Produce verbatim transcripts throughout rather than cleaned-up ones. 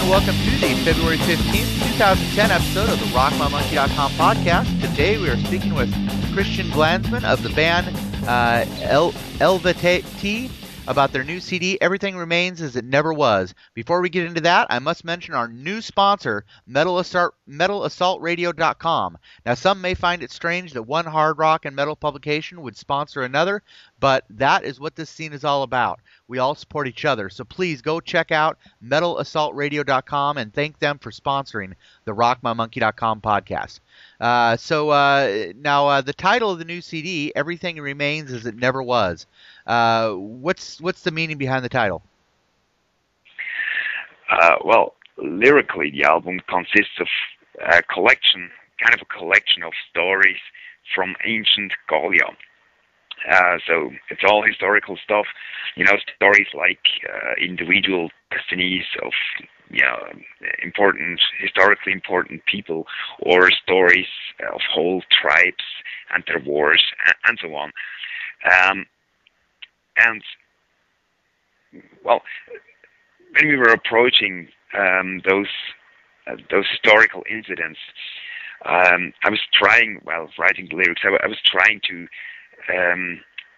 and welcome to the February fifteenth, twenty ten episode of the rock my monkey dot com podcast. Today we are speaking with Christian Glanzman of the band uh, El- Elvete about their new C D, Everything Remains as It Never Was. Before we get into that, I must mention our new sponsor, Metal Assault, metal assault radio dot com. Now, some may find it strange that one hard rock and metal publication would sponsor another, but that is what this scene is all about. We all support each other, so please go check out metal assault radio dot com and thank them for sponsoring the rock my monkey dot com podcast. Uh, so uh, now uh, the title of the new C D, Everything Remains as It Never Was. Uh, what's what's the meaning behind the title? Uh, well, lyrically, the album consists of a collection, kind of a collection of stories from ancient Gallia. Uh, so it's all historical stuff, you know, stories like uh, individual destinies of, you know, important, historically important people, or stories of whole tribes and their wars, and, and so on. Um, and, well, when we were approaching um, those uh, those historical incidents, um, I was trying, while writing the lyrics, I, w- I was trying to Um,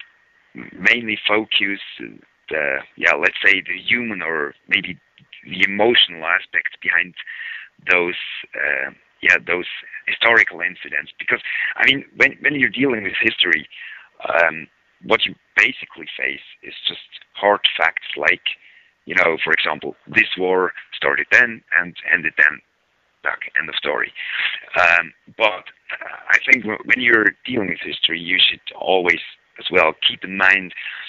mainly focus the, yeah, let's say the human or maybe the emotional aspects behind those, uh, yeah, those historical incidents. Because, I mean, when when you're dealing with history, um, what you basically face is just hard facts like, you know, for example, this war started then and ended then. End of story. Um, but uh, I think when you're dealing with history, you should always, as well, keep in mind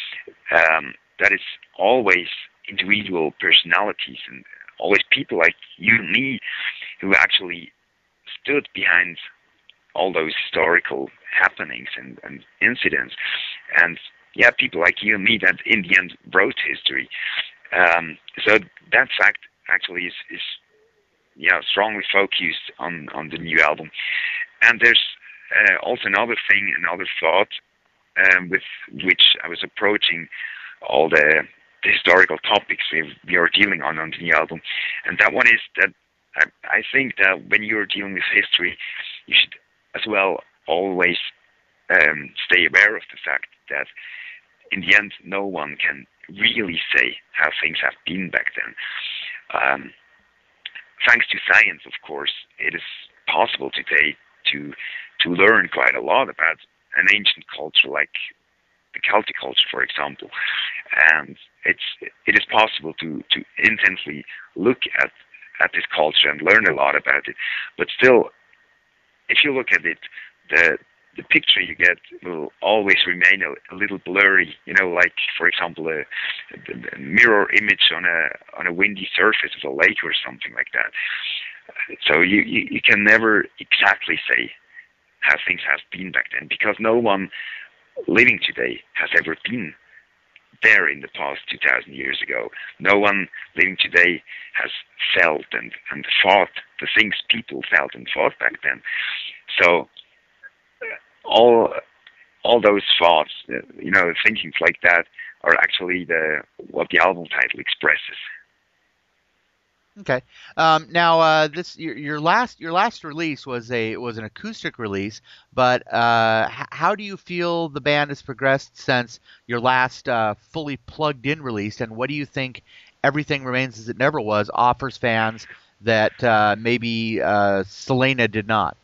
um, that it's always individual personalities and always people like you and me who actually stood behind all those historical happenings and, and incidents. And yeah, people like you and me that in the end wrote history. Um, so that fact actually is, is yeah, strongly focused on, on the new album. And there's uh, also another thing, another thought um, with which I was approaching all the, the historical topics we, we are dealing on on the new album. And that one is that I, I think that when you're dealing with history, you should as well always um, stay aware of the fact that in the end, no one can really say how things have been back then. Um, Thanks to science, of course, it is possible today to to learn quite a lot about an ancient culture like the Celtic culture, for example. And it's it is possible to, to intensely look at, at this culture and learn a lot about it. But still, if you look at it, the the picture you get will always remain a, a little blurry, you know, like, for example, a, a mirror image on a on a windy surface of a lake or something like that. So you, you, you can never exactly say how things have been back then, because no one living today has ever been there in the past two thousand years ago. No one living today has felt and, and fought the things people felt and fought back then. So all all those thoughts, you know, thinkings like that are actually the what the album title expresses. Okay. Um, now, uh, this your, your last your last release was a was an acoustic release, but uh, h- how do you feel the band has progressed since your last uh, fully plugged in release, and what do you think Everything Remains as It Never Was offers fans that uh, maybe uh, Selena did not?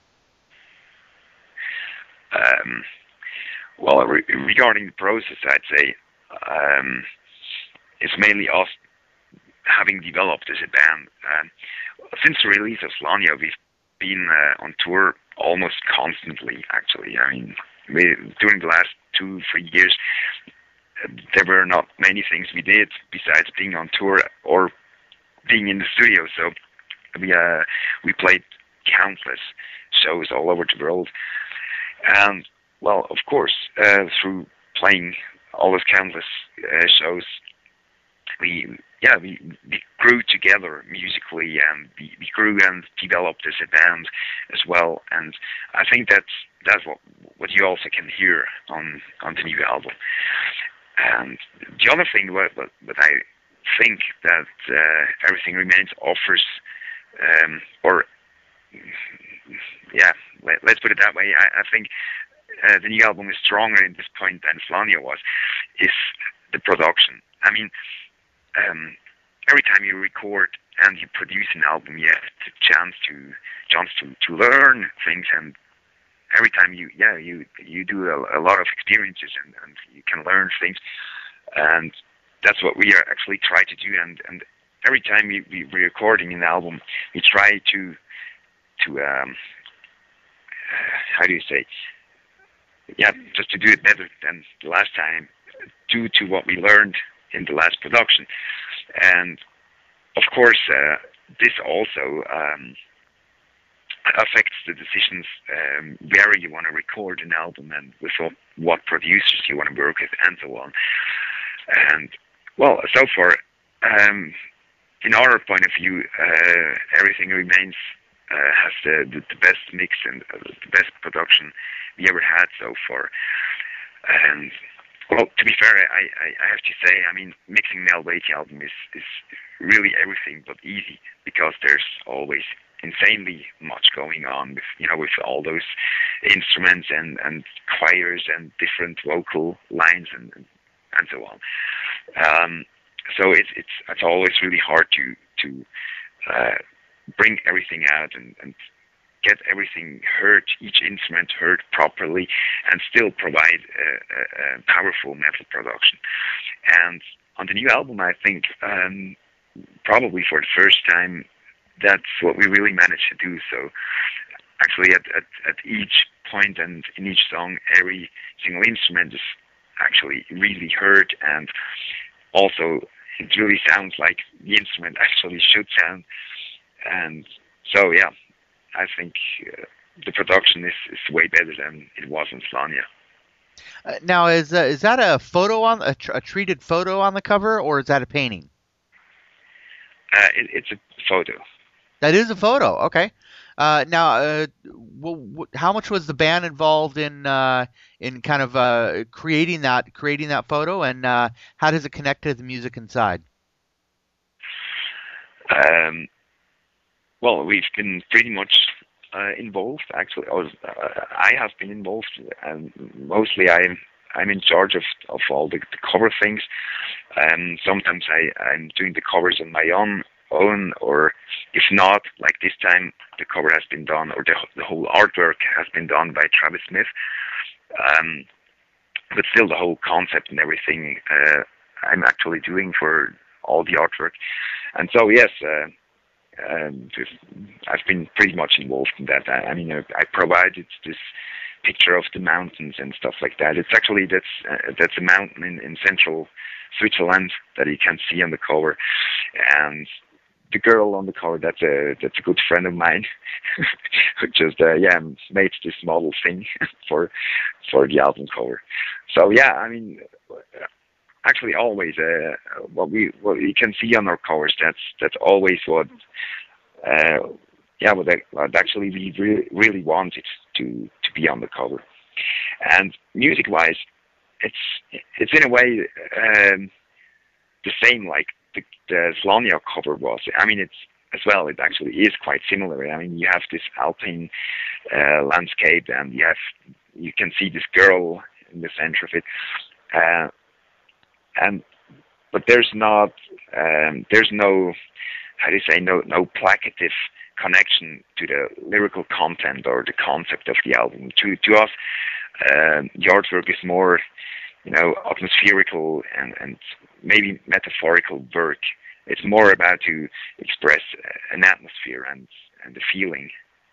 Um, well, re- regarding the process, I'd say um, it's mainly us having developed as a band. Um, since the release of Slania, we've been uh, on tour almost constantly, actually. I mean, we, during the last two, three years, uh, there were not many things we did besides being on tour or being in the studio. So we uh, we played countless shows all over the world. And, well, of course, uh, through playing all those countless uh, shows, we, yeah, we, we grew together musically, and we, we grew and developed as a band as well. And I think that's that's what what you also can hear on on the new album. And the other thing what what, what I think that uh, Everything Remains offers, um, or yeah, let, let's put it that way. I, I think uh, the new album is stronger in this point than Slania was, is the production. I mean, um, every time you record and you produce an album, you have the chance to chance to, to learn things, and every time you yeah you you do a, a lot of experiences, and, and you can learn things, and that's what we are actually try to do. And, and every time we we we're recording an album, we try to to um, how do you say yeah just to do it better than the last time, due to what we learned in the last production. And of course, uh, this also um, affects the decisions um, where you want to record an album and with what, what producers you want to work with, and so on. And well, so far, um, in our point of view, uh, Everything Remains uh, has the, the, the best mix and uh, the best production we ever had so far. And well, to be fair, I, I, I have to say, I mean, mixing an L V eighty album is, is really everything but easy, because there's always insanely much going on with, you know, with all those instruments and, and choirs and different vocal lines and and so on. Um, so it's it's it's always really hard to to uh, bring everything out and, and get everything heard, each instrument heard properly, and still provide a, a, a powerful metal production. And on the new album, I think um, probably for the first time, that's what we really managed to do. So actually at, at, at each point and in each song, every single instrument is actually really heard, and also it really sounds like the instrument actually should sound. And so, yeah, I think uh, the production is, is way better than it was in Slania. Uh, now, is uh, is that a photo on a, tr- a treated photo on the cover, or is that a painting? Uh, it, it's a photo. That is a photo. Okay. Uh, now, uh, w- w- how much was the band involved in uh, in kind of uh, creating that creating that photo, and uh, how does it connect to the music inside? Um, well, we've been pretty much uh, involved. Actually, or, uh, I have been involved, and mostly I'm I'm in charge of, of all the, the cover things. Um, sometimes I I'm doing the covers on my own. own or if not, like this time, the cover has been done, or the, the whole artwork has been done by Travis Smith. Um, but still, the whole concept and everything uh, I'm actually doing for all the artwork. And so, yes, uh, um, I've been pretty much involved in that. I, I mean, I, I provided this picture of the mountains and stuff like that. It's actually, that's uh, that's a mountain in, in central Switzerland that you can see on the cover. And the girl on the cover, that's a that's a good friend of mine, who just uh, yeah made this model thing for for the album cover. So yeah, I mean, actually always uh, what we what you can see on our covers, that's that's always what uh, yeah what, I, what actually we really really wanted to to be on the cover. And music wise, it's it's in a way um, the same like the, the Slania cover was. I mean, it's as well, it actually is quite similar. I mean, you have this alpine uh, landscape, and you have you can see this girl in the center of it, uh, and but there's not um, there's no how do you say no no placative connection to the lyrical content or the concept of the album. To to us, uh, the artwork is more, you know, atmospherical and, and maybe metaphorical work. It's more about to express an atmosphere and, and the feeling.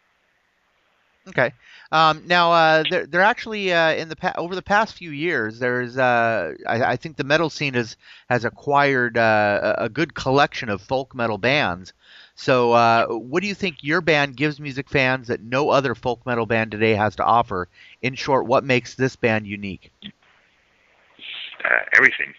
Okay. Um, now, uh, they're, they're actually uh, in the pa- over the past few years. There's, uh, I, I think, the metal scene has has acquired uh, a good collection of folk metal bands. So, uh, what do you think your band gives music fans that no other folk metal band today has to offer? In short, what makes this band unique? Uh, everything.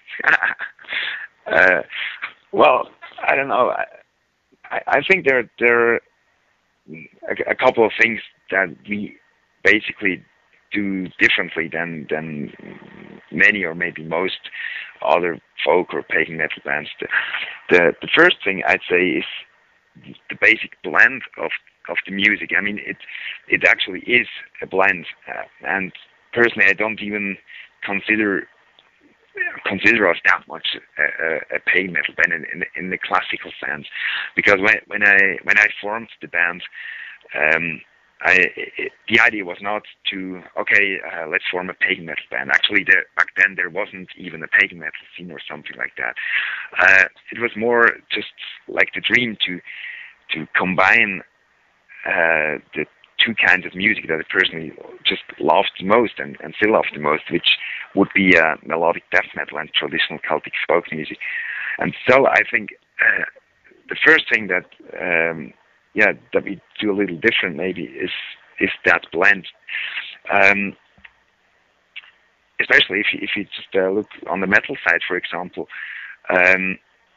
uh, well, I don't know. I, I think there there are a, a couple of things that we basically do differently than than many or maybe most other folk or pagan metal bands. The, the, the first thing I'd say is the basic blend of, of the music. I mean, it it actually is a blend, uh, and personally, I don't even consider consider us that much a, a, a pagan metal band in, in, in the classical sense, because when when I when I formed the band, um, I it, the idea was not to okay uh, let's form a pagan metal band. Actually, there, back then there wasn't even a pagan metal scene or something like that. Uh, it was more just like the dream to to combine uh, the two kinds of music that I personally just loved the most and, and still love the most, which would be uh, melodic death metal and traditional Celtic folk music. And so I think uh, the first thing that um, yeah that we do a little different maybe is is that blend. Um, especially if you, if you just uh, look on the metal side, for example, um,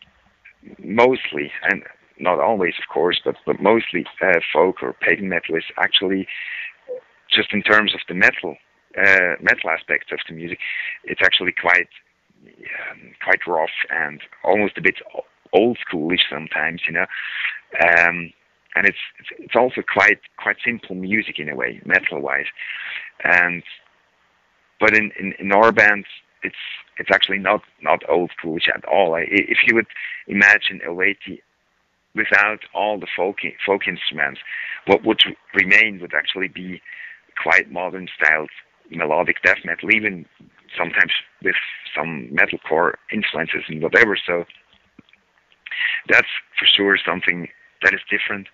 mostly and not always, of course, but but mostly uh, folk or pagan metal is actually just in terms of the metal uh, metal aspects of the music. It's actually quite um, quite rough and almost a bit old schoolish sometimes, you know. Um, and it's, it's it's also quite quite simple music in a way, metal wise. And but in, in, in our bands, it's it's actually not not old schoolish at all. I, if you would imagine Elveti without all the folk folk instruments, what would remain would actually be quite modern styled melodic death metal, even sometimes with some metalcore influences and whatever. So that's for sure something that is different.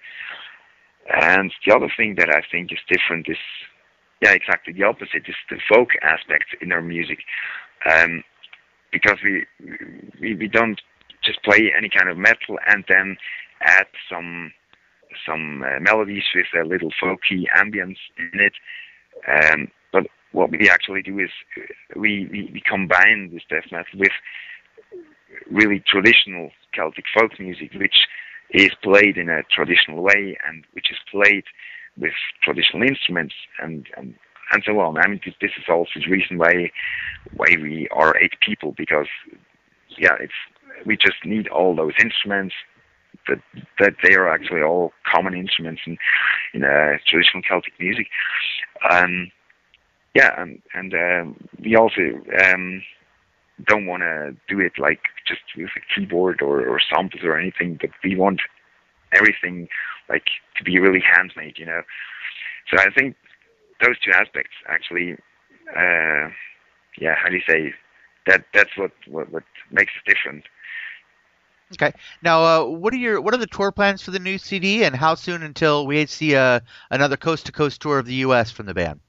And the other thing that I think is different is, yeah, exactly the opposite, is the folk aspect in our music. Um, because we, we we don't just play any kind of metal and then add some some uh, melodies with a little folky ambience in it. Um, but what we actually do is we, we, we combine this death metal with really traditional Celtic folk music, which is played in a traditional way and which is played with traditional instruments and, and, and so on. I mean, this, this is also the reason why why we are eight people, because yeah, it's we just need all those instruments. That that they are actually all common instruments in in uh, traditional Celtic music. Um, yeah, and and um, we also um, don't want to do it like just with a keyboard or, or samples or anything, but we want everything like to be really handmade, you know. So I think those two aspects actually, uh, yeah, how do you say that? That's what what, what makes it different. Okay. Now, uh, what are your what are the tour plans for the new C D, and how soon until we see uh, another coast to coast tour of the U S from the band?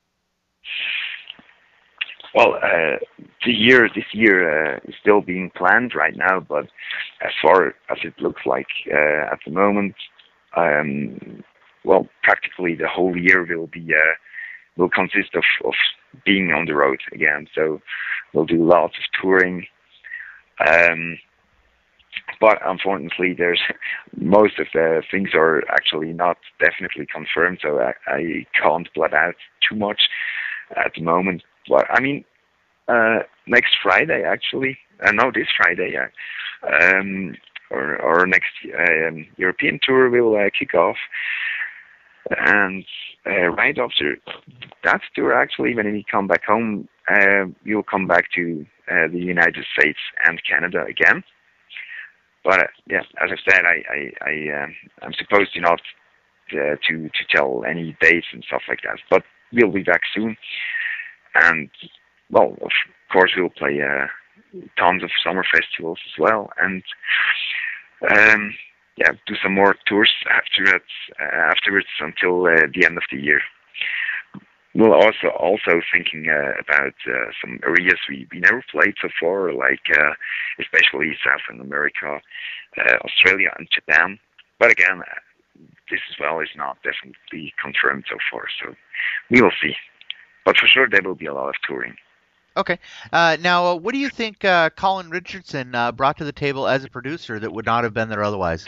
Well, uh, the year this year uh, is still being planned right now, but as far as it looks like uh, at the moment, um, well, practically the whole year will be uh, will consist of, of being on the road again. So we'll do lots of touring. Um, But unfortunately, there's most of the things are actually not definitely confirmed, so I, I can't blot out too much at the moment. But I mean, uh, next Friday actually, uh, no, this Friday, yeah, um, or our next um, European tour will uh, kick off, and uh, right after that tour, actually, when we come back home, uh, we'll come back to uh, the United States and Canada again. But uh, yeah, as I said, I I, I um, I'm supposed to not uh, to to tell any dates and stuff like that. But we'll be back soon, and well, of course, we'll play uh, tons of summer festivals as well, and um, yeah, do some more tours afterwards uh, afterwards until uh, the end of the year. We're also also thinking uh, about uh, some areas we, we never played so far, like uh, especially South America, uh, Australia, and Japan. But again, uh, this as well is not definitely confirmed so far, so we will see. But for sure, there will be a lot of touring. Okay. Uh, now, uh, what do you think uh, Colin Richardson uh, brought to the table as a producer that would not have been there otherwise?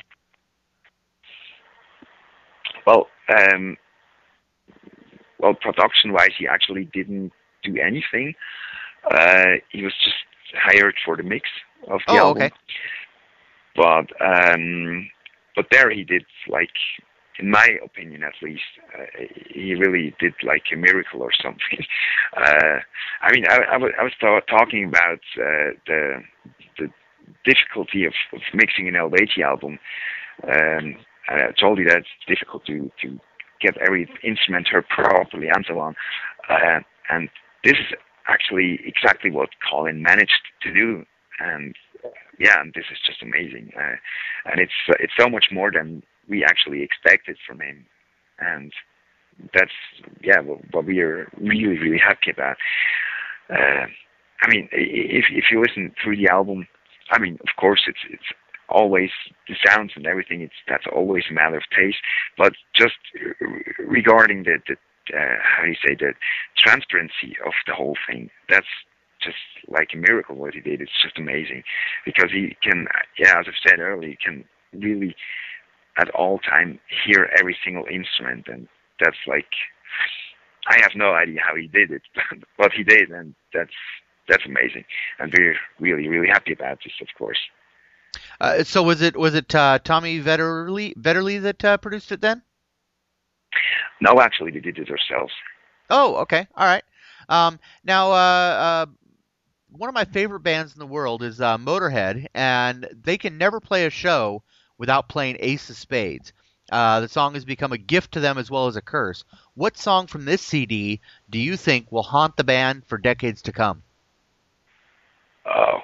Well, um, well, production-wise, he actually didn't do anything. Uh, he was just hired for the mix of the Oh, album. okay. But um, but there he did, like, in my opinion at least, uh, he really did like a miracle or something. Uh, I mean, I, I was I was ta- talking about uh, the the difficulty of, of mixing an Helveti album. Um, I told you that it's difficult to to get every instrument heard properly and so on. Uh, and this is actually exactly what Colin managed to do. And yeah, and this is just amazing. Uh, and it's uh, it's so much more than we actually expected from him. And that's, yeah, what, what we are really, really happy about. Uh, I mean, if if you listen through the album, I mean, of course, it's it's always the sounds and everything. It's that's always a matter of taste. But just regarding the the uh, how do you say, the transparency of the whole thing, that's just like a miracle what he did. It's just amazing because he can, yeah, as I've said earlier, he can really at all time hear every single instrument, and that's like, I have no idea how he did it, but he did, and that's that's amazing, and we're really really happy about this, of course. Uh, so was it was it uh, Tommy Vetterli Vetterli that uh, produced it then? No, actually, we did it ourselves. Oh, okay, all right. Um, now, uh, uh, one of my favorite bands in the world is uh, Motorhead, and they can never play a show without playing Ace of Spades. Uh, the song has become a gift to them as well as a curse. What song from this C D do you think will haunt the band for decades to come? Oh,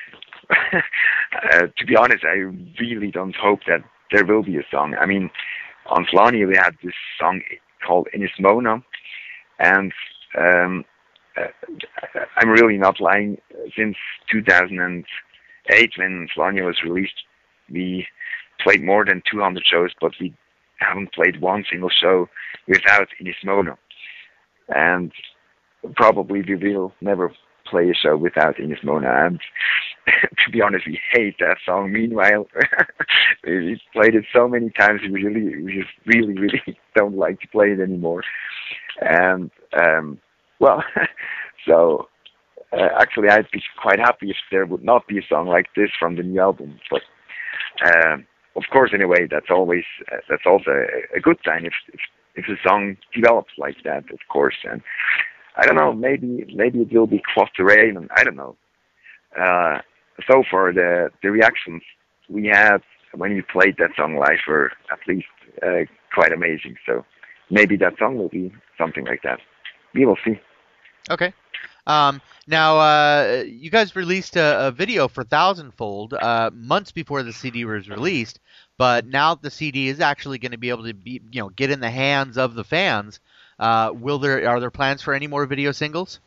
uh, to be honest, I really don't hope that there will be a song. I mean, on Flania we had this song called Inismona, and um, uh, I'm really not lying. Since two thousand eight, when Flania was released, we played more than two hundred shows, but we haven't played one single show without Inismona. And probably we will never play a show without Inismona. And to be honest, we hate that song. Meanwhile, we played it so many times, we really, we just really, really don't like to play it anymore. And, um, well, so uh, actually I'd be quite happy if there would not be a song like this from the new album. But um, of course, in a way, that's always uh, that's also a, a good sign if, if if the song develops like that, of course. And I don't know, maybe maybe it will be Cluster Raven. I don't know. Uh, so far, the the reactions we had when we played that song live were at least uh, quite amazing. So maybe that song will be something like that. We will see. Okay. Um, now, uh, you guys released a, a video for Thousandfold uh, months before the C D was released, but now the C D is actually going to be able to be, you know, get in the hands of the fans. Uh, will there are there plans for any more video singles?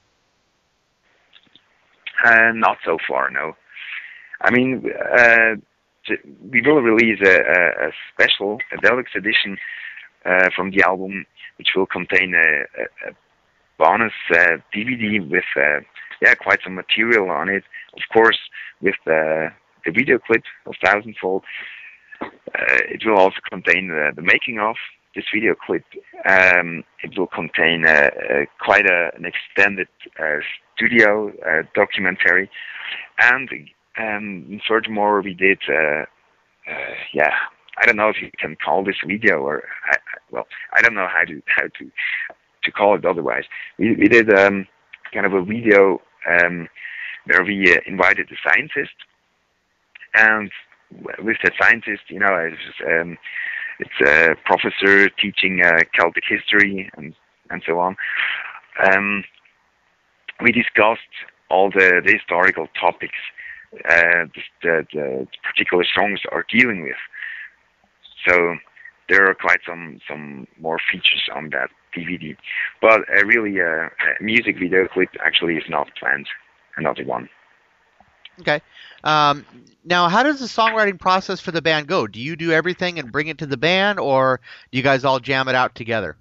Uh, not so far, no. I mean, uh, we will release a, a, a special, a deluxe edition uh, from the album, which will contain a, a, a bonus uh, D V D with uh, yeah quite some material on it. Of course, with uh, the video clip of Thousandfold, uh, it will also contain uh, the making of this video clip. Um, it will contain uh, uh, quite a, an extended uh, studio uh, documentary, and um, furthermore, we did uh, uh, yeah. I don't know if you can call this video, or I, well, I don't know how to how to. to call it otherwise. We we did um, kind of a video um, where we uh, invited a scientist, and with that scientist, you know, it's, um, it's a professor teaching uh, Celtic history and and so on. Um, we discussed all the, the historical topics uh, the, the particular songs are dealing with. So there are quite some, some more features on that D V D. But uh, really, uh, a music video clip actually is not planned, another one. Okay. Um, now, how does the songwriting process for the band go? Do you do everything and bring it to the band, or do you guys all jam it out together?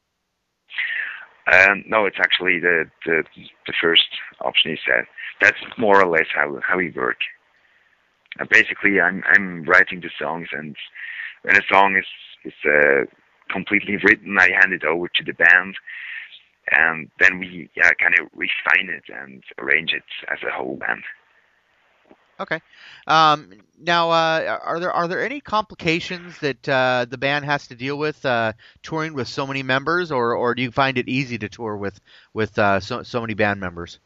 Um, no, it's actually the, the the first option you said. That's more or less how how we work. Uh, basically, I'm I'm writing the songs, and when a song is is uh, completely written, I hand it over to the band. and then we yeah kind of refine it and arrange it as a whole band. Okay. Um, now, uh, are there are there any complications that uh, the band has to deal with uh, touring with so many members, or, or do you find it easy to tour with with uh, so so many band members?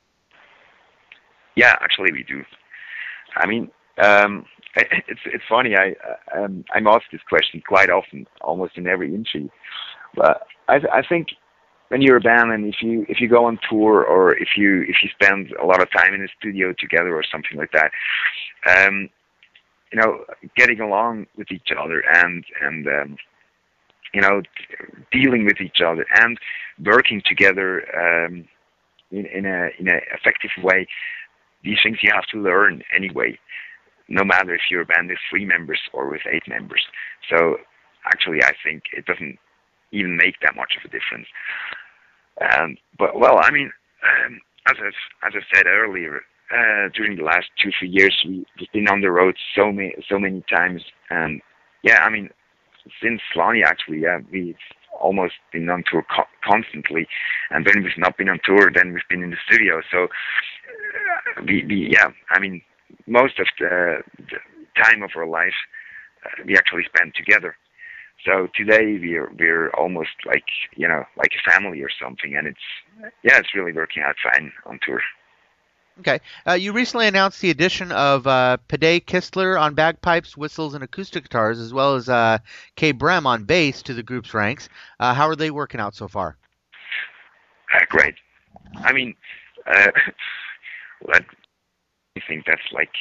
Yeah, actually we do. I mean, um, it's it's funny. I um, I'm asked this question quite often, almost in every interview. But I I think when you're a band and if you if you go on tour or if you if you spend a lot of time in the studio together or something like that, um, you know, getting along with each other and and um, you know, dealing with each other and working together um, in in a in a effective way. These things you have to learn anyway, no matter if you're a band with three members or with eight members. So actually, I think it doesn't even make that much of a difference. Um, but well, I mean, um, as I've as I said earlier, uh, during the last two three years, we, we've been on the road so many so many times, and yeah, I mean, since Slania actually, yeah, we've almost been on tour co- constantly, and when we've not been on tour, then we've been in the studio. So uh, we, we yeah, I mean, most of the, the time of our life uh, we actually spend together. So today we're we're almost like you know like a family or something, and it's yeah it's really working out fine on tour. Okay, uh, you recently announced the addition of uh, Pede Kistler on bagpipes, whistles, and acoustic guitars, as well as uh, Kay Brem on bass to the group's ranks. Uh, how are they working out so far? Uh, great. I mean, uh, I think that's like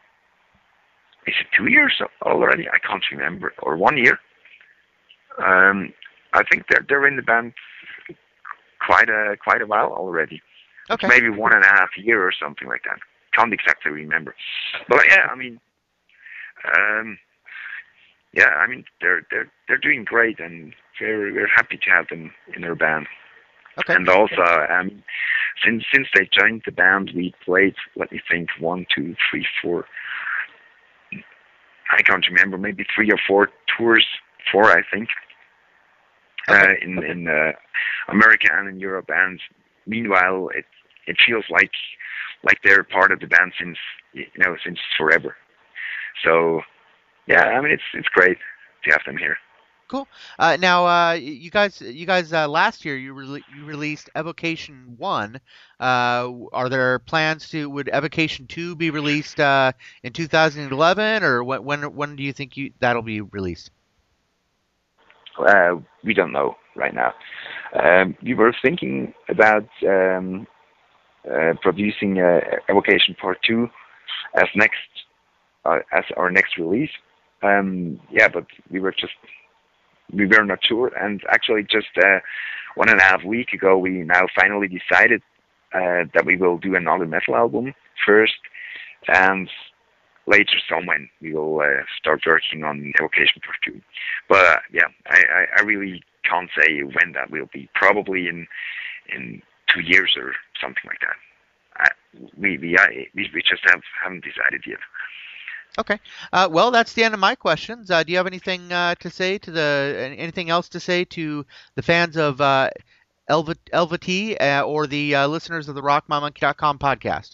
is it two years already? I can't remember, or one year. Um, I think they're they're in the band quite a quite a while already. Okay. Maybe one and a half year or something like that. Can't exactly remember. But yeah, I mean, um, yeah, I mean they're they're they're doing great, and we're we're happy to have them in our band. Okay. And also, um, since since they joined the band, we played. Let me think. One, two, three, four. I can't remember. Maybe three or four tours. Four, I think. Okay. Uh, in okay. in uh, America and in Europe, and meanwhile, it it feels like like they're part of the band since you know since forever. So yeah, I mean it's it's great to have them here. Cool. Uh, now, uh, you guys, you guys, uh, last year you, re- you released Evocation One. Uh, are there plans to would Evocation Two be released uh, in two thousand eleven, or when when when do you think you that'll be released? Uh, we don't know right now. Um, we were thinking about um, uh, producing uh, Evocation Part Two as next uh, as our next release. Um, yeah, but we were just we were not sure. And actually, just uh, one and a half week ago, we now finally decided uh, that we will do another metal album first, and later, someone we will uh, start working on Evocation Part Two. But uh, yeah, I, I, I really can't say when that will be. Probably in in two years or something like that. I, we we, I, we we just have haven't decided yet. Okay. Uh, well, that's the end of my questions. Uh, do you have anything uh, to say to the anything else to say to the fans of uh, Elva Elva T uh, or the uh, listeners of the rock my monkey dot com podcast?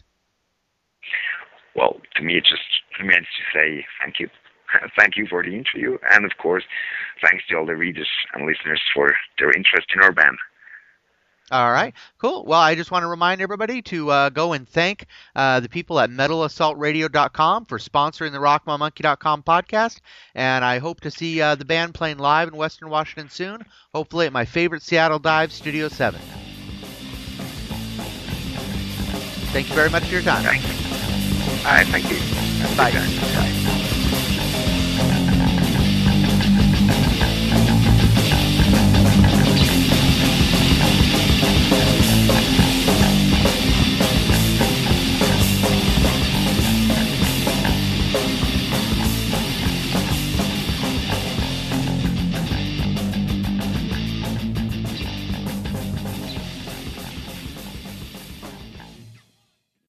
Well, to me, it just remains to say thank you. Thank you for the interview, and of course, thanks to all the readers and listeners for their interest in our band. All right, cool. Well, I just want to remind everybody to uh, go and thank uh, the people at metal assault radio dot com for sponsoring the rock my monkey dot com podcast, and I hope to see uh, the band playing live in Western Washington soon, hopefully at my favorite Seattle dive, Studio seven. Thank you very much for your time. Thanks. All right, thank you. Bye. Bye.